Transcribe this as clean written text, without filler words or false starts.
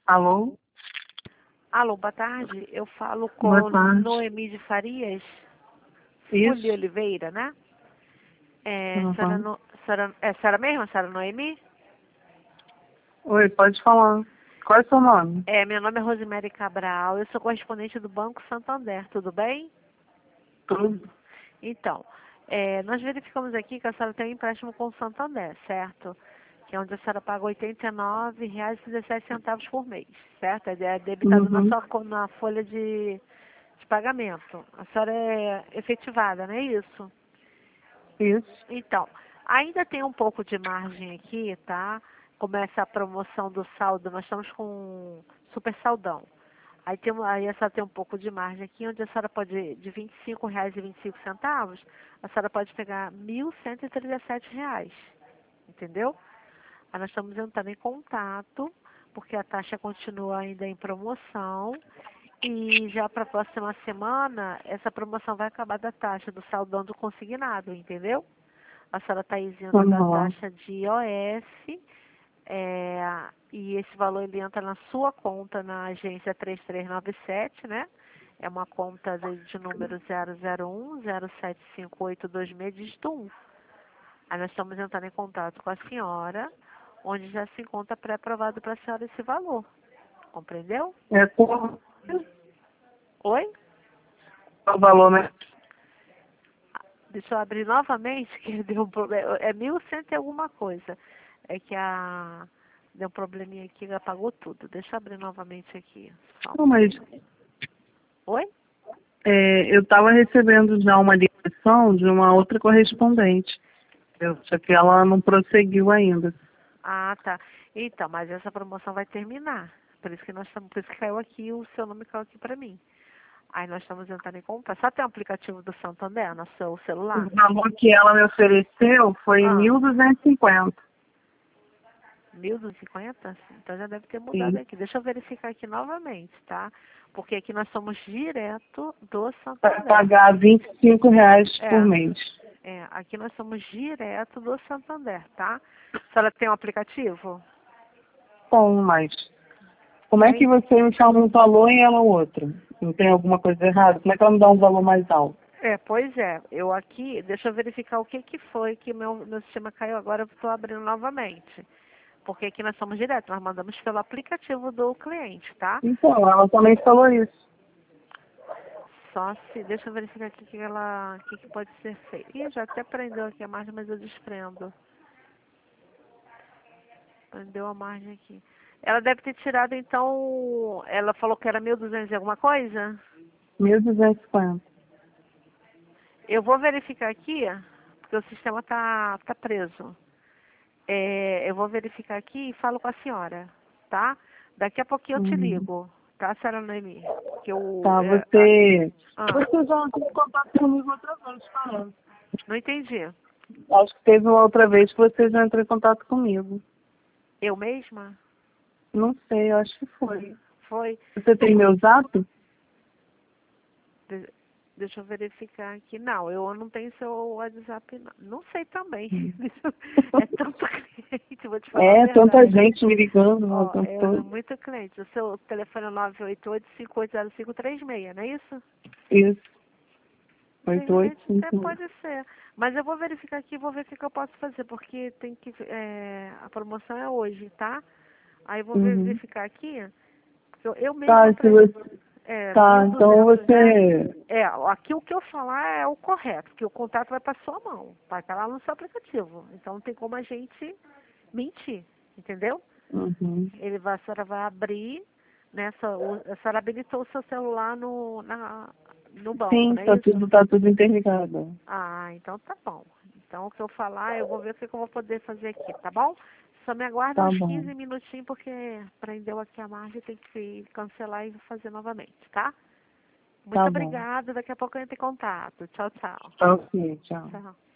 Alô? Alô, boa tarde. Eu falo Boa com tarde. Noemi de Farias, Isso? Folha Oliveira, né? Uhum. É Sara mesmo, Sara Noemi? Oi, pode falar. Qual é o seu nome? Meu nome é Rosemary Cabral, eu sou correspondente do Banco Santander, tudo bem? Tudo. Então, nós verificamos aqui que a senhora tem um empréstimo com o Santander, certo? Que é onde a senhora paga R$ 89,17 por mês, certo? É debitado na Uhum. sua na folha de pagamento. A senhora é efetivada, não é isso? Isso. Então, ainda tem um pouco de margem aqui, tá? Começa a promoção do saldo, nós estamos com super saldão. Aí a senhora tem um pouco de margem aqui, onde a senhora pode, de R$ 25,25, a senhora pode pegar R$ 1.137, entendeu? Aí nós estamos entrando em contato, porque a taxa continua ainda em promoção, e já para a próxima semana, essa promoção vai acabar da taxa do saldão do consignado, entendeu? A senhora está isenta da Uhum. taxa de IOF, e esse valor ele entra na sua conta na agência 3397, né? É uma conta de número 001075826, dígito 1. Aí nós estamos entrando em contato com a senhora, onde já se encontra pré-aprovado para a senhora esse valor. Compreendeu? É qual Oi? é o valor, né? Deixa eu abrir novamente, que deu um problema. É 1.100 e alguma coisa. É que deu um probleminha aqui, ela apagou tudo. Deixa eu abrir novamente aqui. Só um Não, mas segundo. Oi? eu estava recebendo já uma ligação de uma outra correspondente. Só que ela não prosseguiu ainda. Ah, tá. Então, mas essa promoção vai terminar. Por isso que caiu aqui, o seu nome caiu aqui pra mim. Aí nós estamos entrando em contato. Só tem o aplicativo do Santander no seu celular? O valor que ela me ofereceu foi Ah, 1.250. 1.250? Então já deve ter mudado Sim. aqui. Deixa eu verificar aqui novamente, tá? Porque aqui nós somos direto do Para Santander. pagar R$ 25 por É, mês. aqui nós somos direto do Santander, tá? A senhora tem um aplicativo? Bom, mas como é que Tem? você me fala um valor e ela outro? Não tem alguma coisa errada? Como é que ela me dá um valor mais alto? Pois é. Eu aqui, deixa eu verificar o que que foi que meu sistema caiu agora, eu estou abrindo novamente. Porque aqui nós somos direto, nós mandamos pelo aplicativo do cliente, tá? Então, ela também falou isso. Só se, deixa eu verificar aqui o que pode ser feito. Ih, já até prendeu aqui a margem, mas eu desprendo. Prendeu a margem aqui. Ela deve ter tirado, então, ela falou que era 1.200 e alguma coisa? 1.250. Eu vou verificar aqui, porque o sistema tá preso. Eu vou verificar aqui e falo com a senhora, tá? Daqui a pouquinho eu te Uhum. ligo, tá, senhora Noemi? Que eu, Tá, você... ah, Você já entrou em contato comigo outra vez, parece. não entendi. Acho que teve uma outra vez que você já entrou em contato comigo. Eu mesma? Não sei, eu acho que foi. Foi? Você tem meu zap? De- Deixa eu verificar aqui. Não, eu não tenho seu WhatsApp, não. Não sei também. Hum. É tanto cliente, vou te falar a É, tanta verdade. gente me ligando o Ó, tempo é todo. muito cliente. O seu telefone é 988-580536, não é isso? Isso, De oito oito repente até cinco pode ser. Mas eu vou verificar aqui e vou ver o que que eu posso fazer, porque tem que. A promoção é hoje, tá? Aí eu vou Uhum. verificar aqui, porque eu mesma Tá, se você... mil Tá, e então duzentos, né? você... Aqui o que eu falar é o correto, que o contato vai para sua mão, vai estar lá no seu aplicativo. Então não tem como a gente mentir, entendeu? Uhum. A senhora vai abrir, né? A senhora habilitou o seu celular no banco, Sim, não é isso? tá tudo interligado. Ah, então tá bom. Então o que eu falar, eu vou ver o que que eu vou poder fazer aqui, tá bom? Só me aguarda Tá uns bom, 15 minutinhos, porque prendeu aqui a margem, tem que cancelar e fazer novamente, tá? Muito tá bom. obrigada, daqui a pouco eu entro em contato. Tchau, tchau. Tá ok, tchau. Tchau.